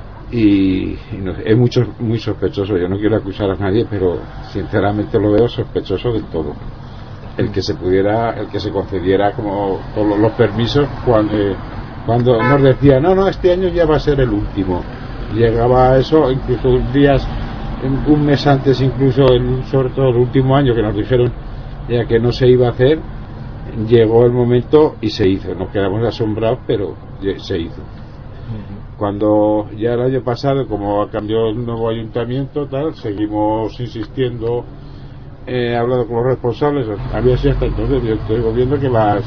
y, y no, es mucho, muy sospechoso. Yo no quiero acusar a nadie, pero sinceramente lo veo sospechoso del todo. El que se pudiera, el que se concediera como todos los permisos cuando, eh, cuando nos decía, no, no, este año ya va a ser el último. Llegaba a eso, incluso días, un mes antes, incluso, en, sobre todo el último año que nos dijeron ya que no se iba a hacer, llegó el momento y se hizo. Nos quedamos asombrados, pero se hizo. Uh-huh. Cuando ya el año pasado, como cambió el nuevo ayuntamiento, tal, seguimos insistiendo, he eh, hablado con los responsables, había sido hasta entonces, yo estoy viendo que las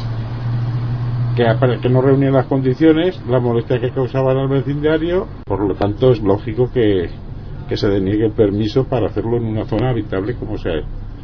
que, que no reunían las condiciones, la molestia que causaban al vecindario, por lo tanto es lógico que, que se deniegue el permiso para hacerlo en una zona habitable como se,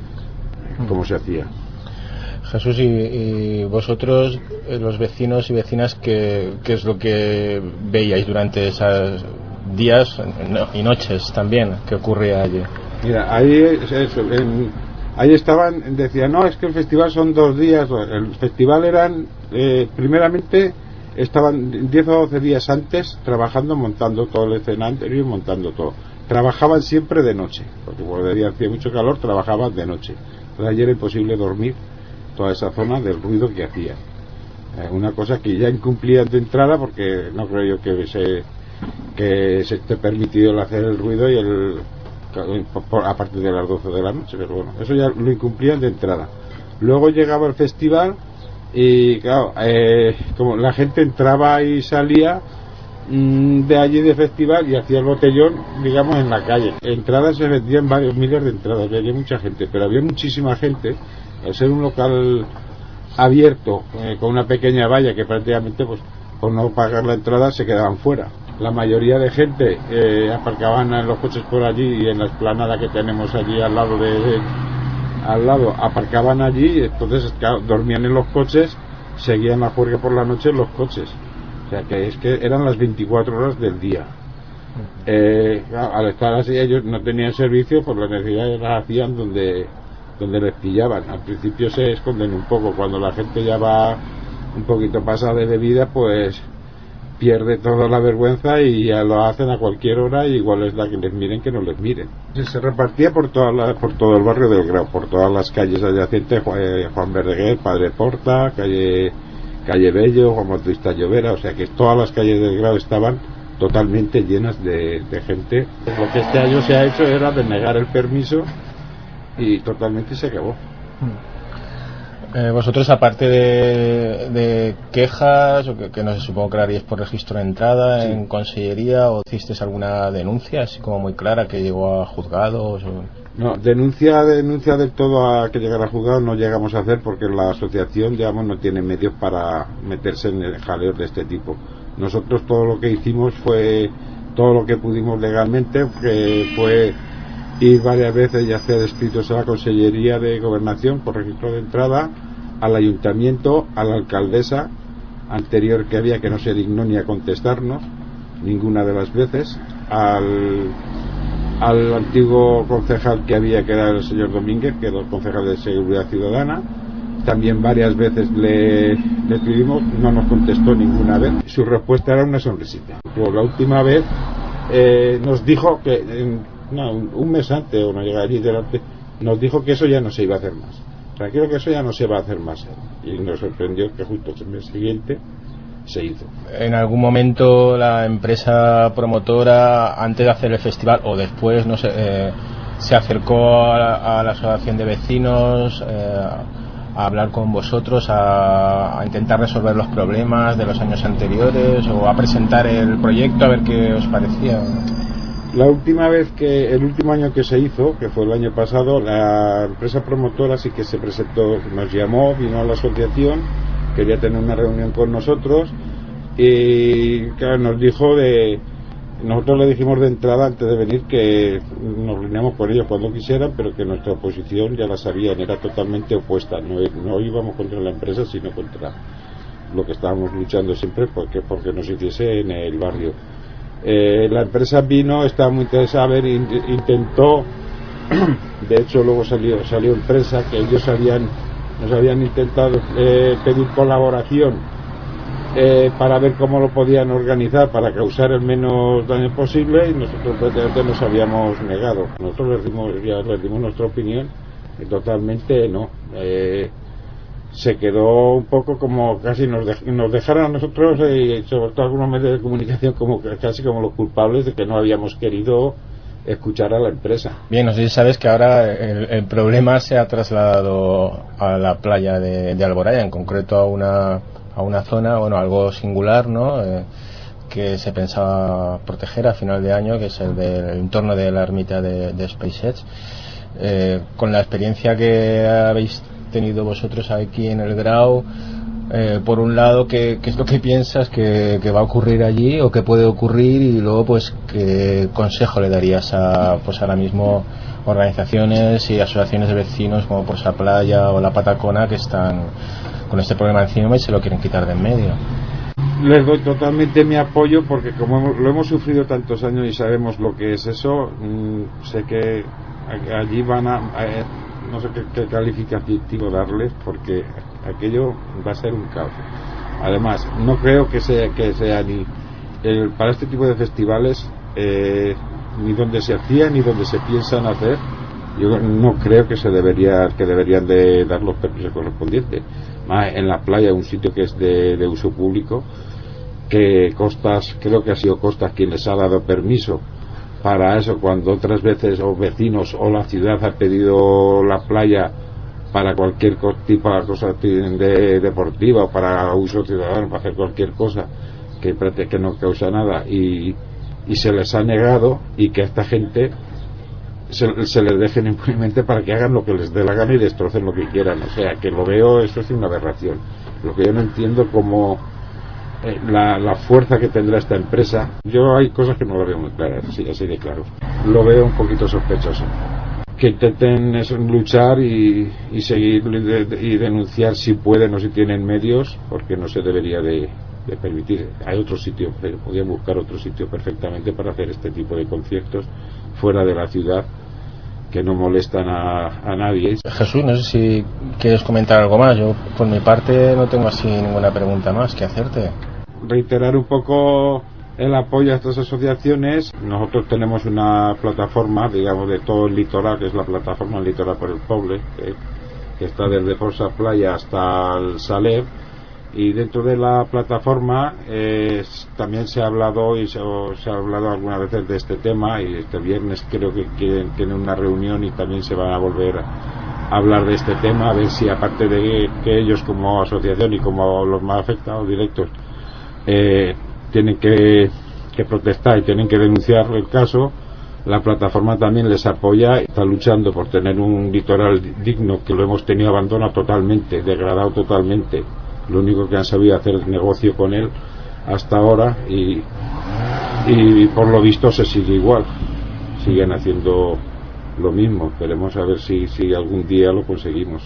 como se hacía.
Jesús, y, y vosotros, los vecinos y vecinas, ¿qué, qué es lo que veíais durante esos días y noches también que ocurría allí?
Mira, ahí, eso, en, ahí estaban, decían, no, es que el festival son dos días. El festival eran, eh, primeramente, estaban diez o doce días antes trabajando, montando todo el escenario y montando todo. Trabajaban siempre de noche, porque por de día hacía mucho calor, trabajaban de noche. Entonces ayer era imposible dormir toda esa zona del ruido que hacían. Eh, una cosa que ya incumplían de entrada, porque no creo yo que se, que se esté permitido el hacer el ruido y el a partir de las doce de la noche, pero bueno, eso ya lo incumplían de entrada. Luego llegaba el festival y claro, eh, como la gente entraba y salía mmm, de allí de festival y hacía el botellón, digamos, en la calle. Entradas se vendían varios miles de entradas, había mucha gente, pero había muchísima gente Al ser un local abierto, eh, con una pequeña valla que prácticamente, pues, por no pagar la entrada se quedaban fuera. La mayoría de gente eh, aparcaban en los coches por allí y en la explanada que tenemos allí al lado de, de al lado aparcaban allí, entonces claro, dormían en los coches, seguían la juerga por la noche en los coches. O sea que es que eran las veinticuatro horas del día. Eh, al estar así ellos no tenían servicio, pues las necesidades las hacían donde donde les pillaban. Al principio se esconden un poco, cuando la gente ya va un poquito pasada de bebida, pues pierde toda la vergüenza y ya lo hacen a cualquier hora, y igual les da que les miren que no les miren. Se repartía por toda la, por todo el barrio del Grau, por todas las calles adyacentes, Juan Verdeguer, Padre Porta, calle calle Bello, Juan Bautista Llovera, o sea que todas las calles del Grau estaban totalmente llenas de, de gente. Lo que este año se ha hecho era denegar el permiso y totalmente se acabó.
Eh, vosotros, aparte de, de quejas, o que, que no sé, supongo que lo haríais por registro de entrada, sí, en consellería, o hicisteis alguna denuncia así como muy clara que llegó a juzgados? O...
No, denuncia denuncia del todo a que llegara a juzgado no llegamos a hacer, porque la asociación, digamos, no tiene medios para meterse en jaleos de este tipo. Nosotros todo lo que hicimos fue todo lo que pudimos legalmente, que fue ir varias veces y hacer escritos a la Consellería de Gobernación por registro de entrada, al Ayuntamiento, a la alcaldesa anterior que había, que no se dignó ni a contestarnos ninguna de las veces, al, al antiguo concejal que había, que era el señor Domínguez, que era el concejal de Seguridad Ciudadana. También varias veces le, le escribimos, no nos contestó ninguna vez. Su respuesta era una sonrisita. Por la última vez eh, nos dijo que en, no, un mes antes, o no llegaría delante, nos dijo que eso ya no se iba a hacer más. Tranquilo, que eso ya no se va a hacer más. Y nos sorprendió que justo el mes siguiente se hizo.
¿En algún momento la empresa promotora, antes de hacer el festival o después, no sé, eh, se acercó a la, a la asociación de vecinos eh, a hablar con vosotros, a, a intentar resolver los problemas de los años anteriores, o a presentar el proyecto a ver qué os parecía?
La última vez que, el último año que se hizo, que fue el año pasado, la empresa promotora sí que se presentó, nos llamó, vino a la asociación, quería tener una reunión con nosotros, y claro, nos dijo de, nosotros le dijimos de entrada antes de venir que nos reuníamos con ellos cuando quisieran, pero que nuestra posición ya la sabían, era totalmente opuesta, no, no íbamos contra la empresa, sino contra lo que estábamos luchando siempre, porque, porque nos hiciese en el barrio. Eh, la empresa vino, estaba muy interesada, a ver, intentó, de hecho luego salió salió en prensa que ellos habían nos habían intentado eh, pedir colaboración eh, para ver cómo lo podían organizar para causar el menos daño posible, y nosotros prácticamente nos habíamos negado. Nosotros les dimos, ya les dimos nuestra opinión y totalmente no. Eh, se quedó un poco como casi nos, de, nos dejaron a nosotros y eh, sobre todo algunos medios de comunicación como casi como los culpables de que no habíamos querido escuchar a la empresa.
Bien, no sé si sabes que ahora el, el problema se ha trasladado a la playa de, de Alboraya, en concreto a una a una zona, bueno, algo singular, ¿no? Eh, que se pensaba proteger a final de año, que es el del entorno de la ermita de, de SpaceX. Eh, con la experiencia que habéis tenido vosotros aquí en el Grau, eh, por un lado, ¿qué, qué es lo que piensas que, que va a ocurrir allí o que puede ocurrir? Y luego, pues, ¿qué consejo le darías a, pues ahora mismo, organizaciones y asociaciones de vecinos como Por Sa Playa o La Patacona, que están con este problema encima y se lo quieren quitar de en medio?
Les doy totalmente mi apoyo, porque como hemos, lo hemos sufrido tantos años y sabemos lo que es eso, mmm, sé que allí van a, a no sé qué, qué calificativo darles, porque aquello va a ser un caos. Además, no creo que sea que sea ni el, para este tipo de festivales eh, ni donde se hacía ni donde se piensan hacer. Yo no creo que se debería que deberían de dar los permisos correspondientes. Más en la playa, un sitio que es de, de uso público, que Costas, creo que ha sido Costas quien les ha dado permiso para eso, cuando otras veces o vecinos o la ciudad ha pedido la playa para cualquier tipo de cosa de, deportiva o para uso ciudadano, para hacer cualquier cosa que, que no causa nada, y, y se les ha negado, y que esta gente se, se les dejen impunemente para que hagan lo que les dé la gana y destrocen lo que quieran. O sea, que lo veo, eso es una aberración. Lo que yo no entiendo como eh, la, la fuerza que tendrá esta empresa, yo hay cosas que no lo veo muy claras, sí, así de claro. Lo veo un poquito sospechoso. Que intenten eso, luchar y, y seguir de, de, y denunciar si pueden o si tienen medios, porque no se debería de, de permitir. Hay otro sitio, podrían buscar otro sitio perfectamente para hacer este tipo de conciertos fuera de la ciudad, que no molestan a, a nadie.
Jesús, no sé si quieres comentar algo más. Yo por mi parte no tengo así ninguna pregunta más que hacerte.
Reiterar un poco el apoyo a estas asociaciones. Nosotros tenemos una plataforma, digamos, de todo el litoral, que es la plataforma Litoral por el Poble, eh, que está desde Forza Playa hasta el Saler, y dentro de la plataforma eh, también se ha hablado y se, se ha hablado algunas veces de este tema, y este viernes creo que quieren, tienen una reunión y también se van a volver a hablar de este tema, a ver si aparte de que ellos como asociación y como los más afectados directos eh, tienen que, que protestar y tienen que denunciar el caso, la plataforma también les apoya y está luchando por tener un litoral digno, que lo hemos tenido abandonado totalmente, degradado totalmente. Lo único que han sabido hacer es negocio con él hasta ahora, y, y por lo visto se sigue igual, siguen haciendo lo mismo. Esperemos a ver si, si algún día lo conseguimos.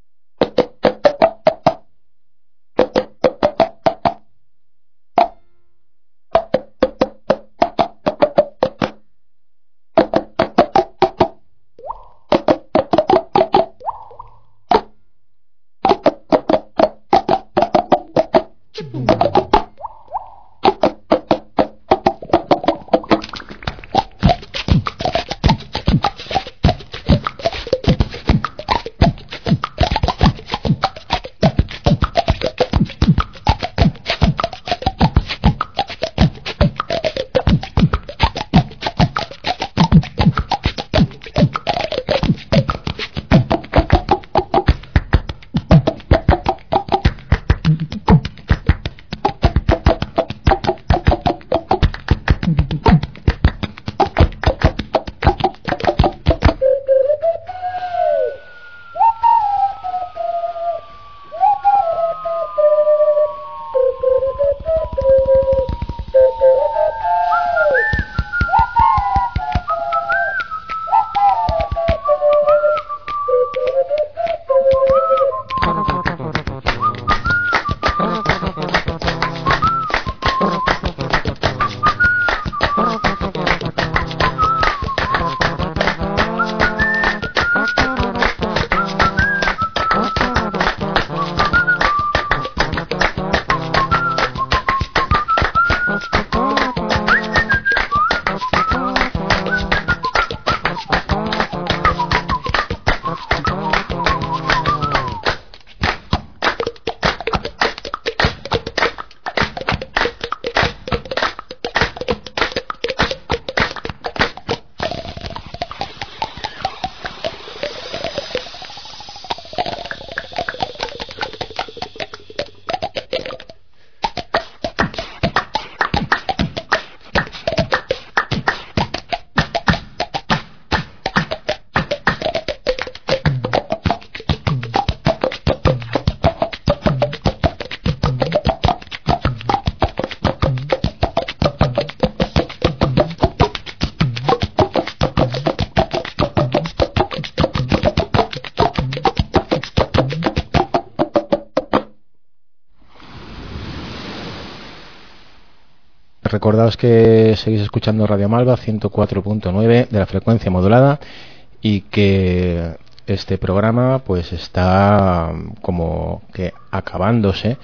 Recordaos que seguís escuchando Radio Malva ciento cuatro punto nueve de la frecuencia modulada, y que este programa pues está como que acabándose,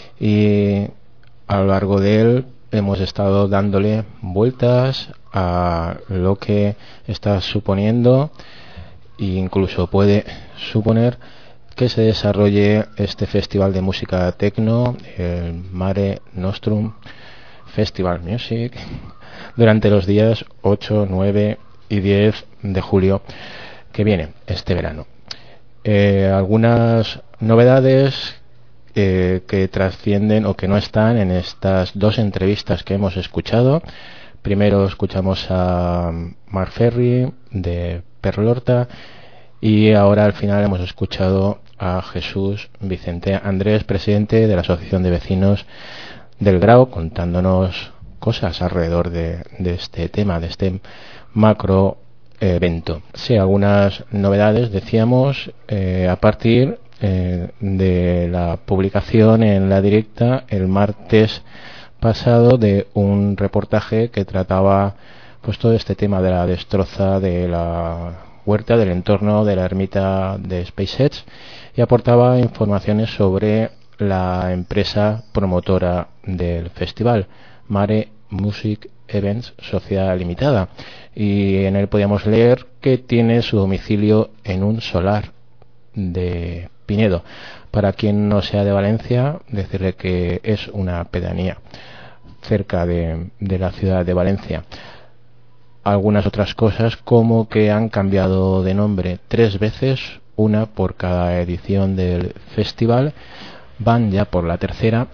y a lo largo de él hemos estado dándole vueltas a lo que está suponiendo e incluso puede suponer que se desarrolle este festival de música techno, el Mare Nostrum Festival Music, durante los días ocho, nueve y diez de julio que viene, este verano. Eh, algunas novedades eh, que trascienden o que no están en estas dos entrevistas que hemos escuchado. Primero escuchamos a Mark Ferry de Perlorta, y ahora al final hemos escuchado a Jesús Vicente Andrés, presidente de la Asociación de Vecinos del Grao, contándonos cosas alrededor de, de este tema, de este macro evento. Sí, algunas novedades, decíamos, eh, a partir eh, de la publicación en La Directa el martes pasado de un reportaje que trataba pues todo este tema de la destroza de la huerta, del entorno de la ermita de SpaceX, y aportaba informaciones sobre la empresa promotora del festival, Mare Music Events Sociedad Limitada, y en él podíamos leer que tiene su domicilio en un solar de Pinedo. Para quien no sea de Valencia, decirle que es una pedanía cerca de, de la ciudad de Valencia. Algunas otras cosas, como que han cambiado de nombre tres veces, una por cada edición del festival, van ya por la tercera,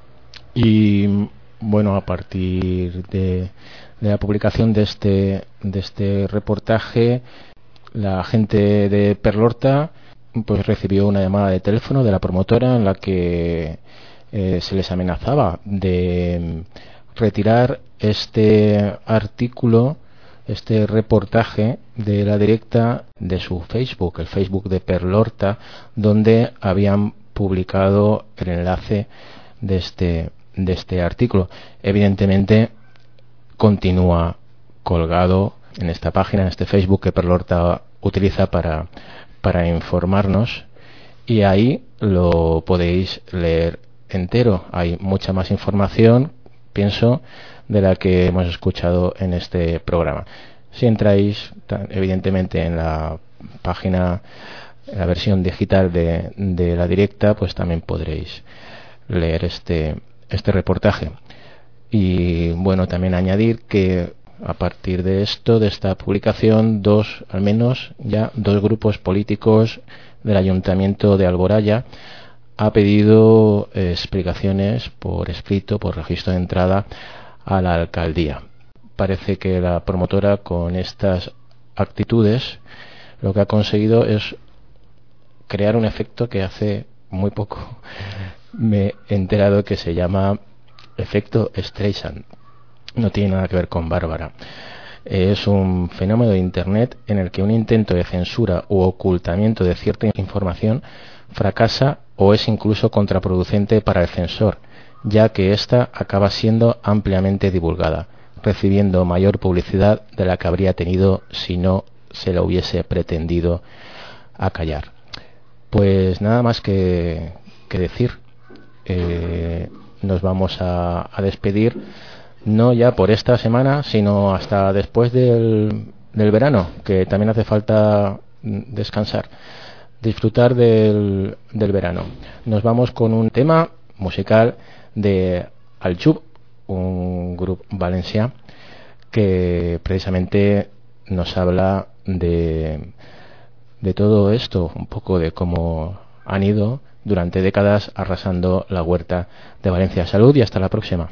y bueno, a partir de, de la publicación de este, de este reportaje, la gente de Perlorta pues recibió una llamada de teléfono de la promotora en la que eh, se les amenazaba de retirar este artículo, este reportaje de La Directa de su Facebook, el Facebook de Perlorta, donde habían publicado el enlace de este de este artículo. Evidentemente continúa colgado en esta página, en este Facebook que Perlorta utiliza para, para informarnos, y ahí lo podéis leer entero. Hay mucha más información, pienso, de la que hemos escuchado en este programa. Si entráis evidentemente en la página, en la versión digital de, de La Directa, pues también podréis leer este este reportaje. Y bueno, también añadir que a partir de esto, de esta publicación, dos, al menos ya dos grupos políticos del Ayuntamiento de Alboraya ha pedido eh, explicaciones por escrito, por registro de entrada a la alcaldía. Parece que la promotora, con estas actitudes, lo que ha conseguido es crear un efecto que hace muy poco me he enterado que se llama efecto Streisand. No tiene nada que ver con Bárbara. Es un fenómeno de Internet en el que un intento de censura u ocultamiento de cierta información fracasa o es incluso contraproducente para el censor, ya que ésta acaba siendo ampliamente divulgada, recibiendo mayor publicidad de la que habría tenido si no se la hubiese pretendido acallar. Pues nada más que, que decir. Eh, nos vamos a, a despedir, no ya por esta semana, sino hasta después del, del verano, que también hace falta descansar, disfrutar del, del verano. Nos vamos con un tema musical de Alchub, un grupo valencià que precisamente nos habla de, de todo esto, un poco de cómo han ido durante décadas arrasando la huerta de Valencia. Salud y hasta la próxima.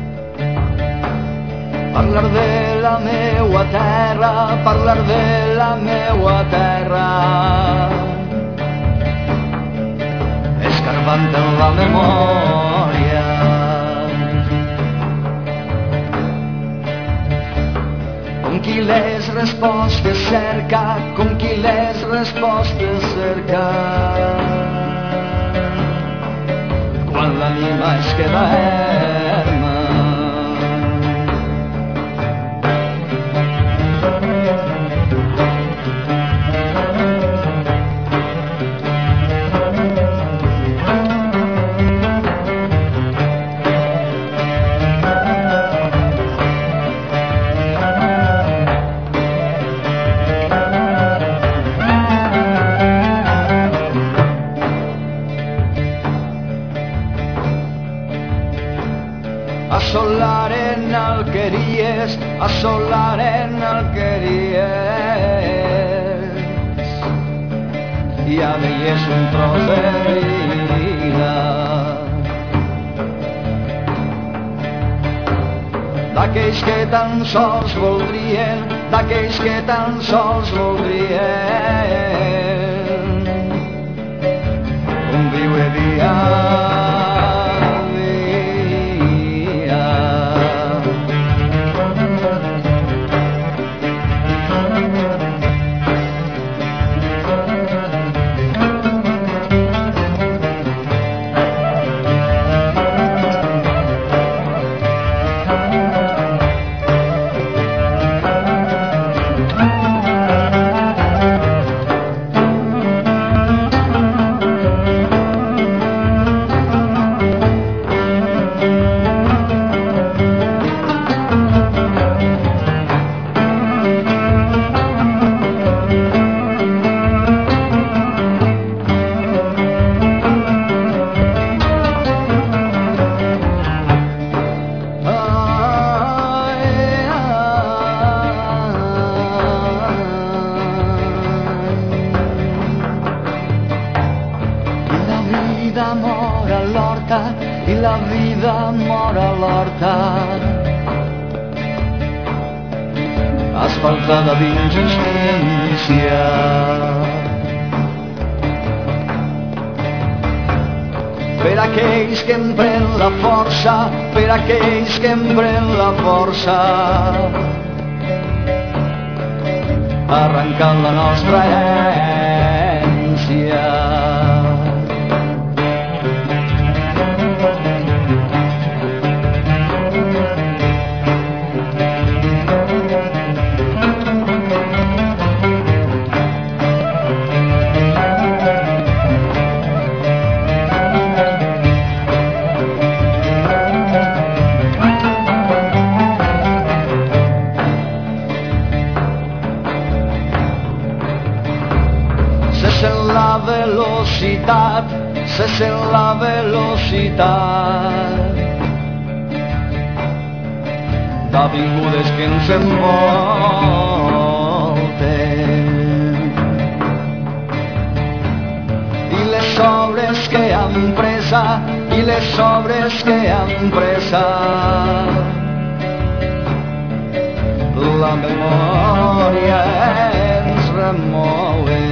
Parlar de la meua terra, parlar de la
la meua terra, escarbant en la memòria. Com qui les respostes cerca, com qui les respostes cerca, quan l'ànima es queda erma. Assolaren alqueries, assolaren alqueries, ja veies un tros de vida, d'aquells que tan sols voldrien, d'aquells que tan sols voldrien un viure dia. I la vida mor a l'horta, asfaltada d'injustícia. Per aquells que empren la força, per aquells que empren la força, arrencant la nostra herència. La velocitat, se sent la velocitat d'avingudes que ens envolten i les obres que han presa, i les obres que han presa la memòria ens remouen.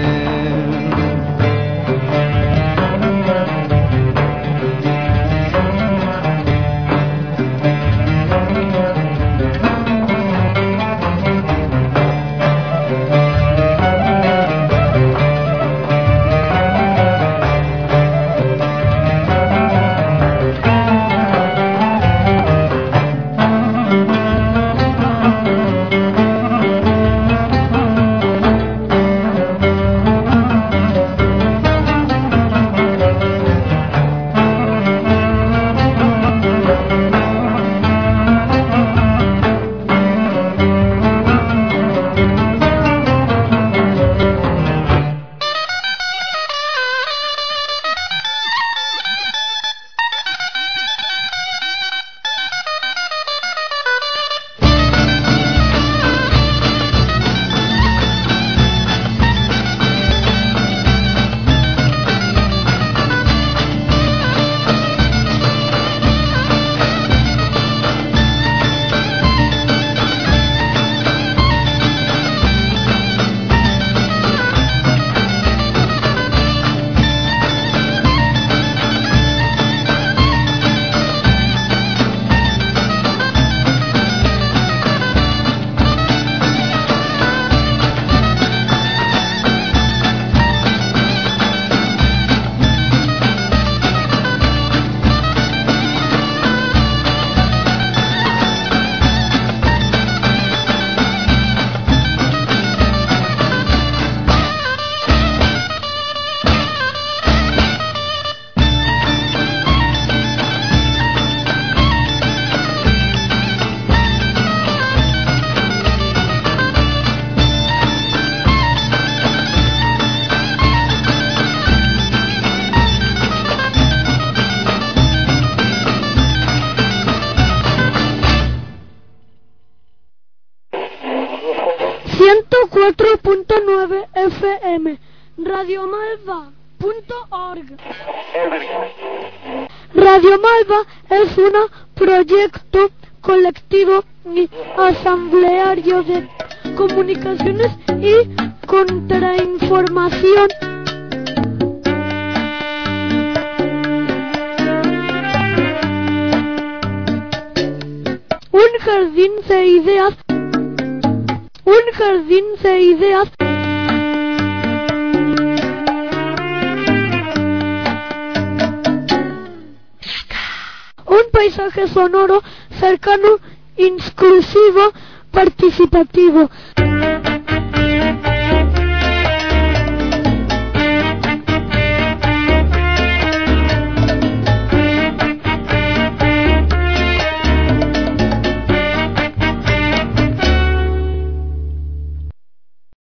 radio malva punto org. Radio Malva es un proyecto colectivo y asambleario de comunicaciones y contrainformación. Un jardín de ideas, un jardín de ideas. Un paisaje sonoro, cercano, inclusivo, participativo.